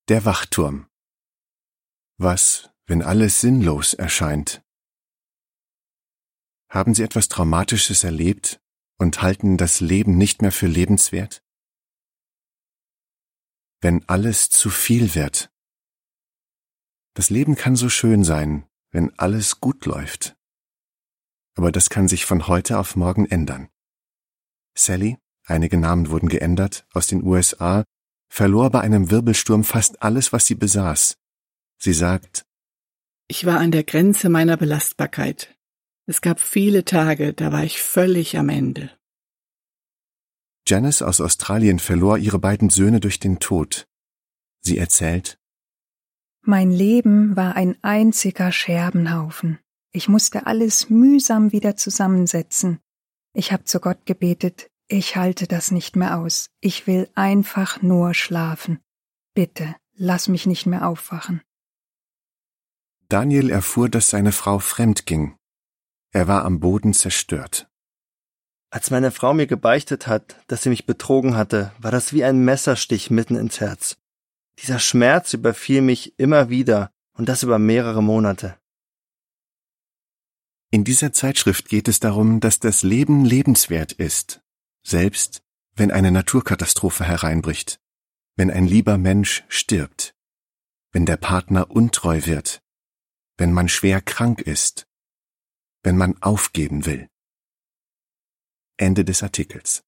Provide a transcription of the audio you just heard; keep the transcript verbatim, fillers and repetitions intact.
Der Wachturm. Was, wenn alles sinnlos erscheint? Haben Sie etwas Traumatisches erlebt und halten das Leben nicht mehr für lebenswert? Wenn alles zu viel wird. Das Leben kann so schön sein, wenn alles gut läuft. Aber das kann sich von heute auf morgen ändern. Sally, einige Namen wurden geändert, aus den U S A, verlor bei einem Wirbelsturm fast alles, was sie besaß. Sie sagt: Ich war an der Grenze meiner Belastbarkeit. Es gab viele Tage, da war ich völlig am Ende. Janice aus Australien verlor ihre beiden Söhne durch den Tod. Sie erzählt: Mein Leben war ein einziger Scherbenhaufen. Ich musste alles mühsam wieder zusammensetzen. Ich habe zu Gott gebetet: Ich halte das nicht mehr aus. Ich will einfach nur schlafen. Bitte, lass mich nicht mehr aufwachen. Daniel erfuhr, dass seine Frau fremd ging. Er war am Boden zerstört. Als meine Frau mir gebeichtet hat, dass sie mich betrogen hatte, war das wie ein Messerstich mitten ins Herz. Dieser Schmerz überfiel mich immer wieder, und das über mehrere Monate. In dieser Zeitschrift geht es darum, dass das Leben lebenswert ist, selbst wenn eine Naturkatastrophe hereinbricht, wenn ein lieber Mensch stirbt, wenn der Partner untreu wird, wenn man schwer krank ist, wenn man aufgeben will. Ende des Artikels.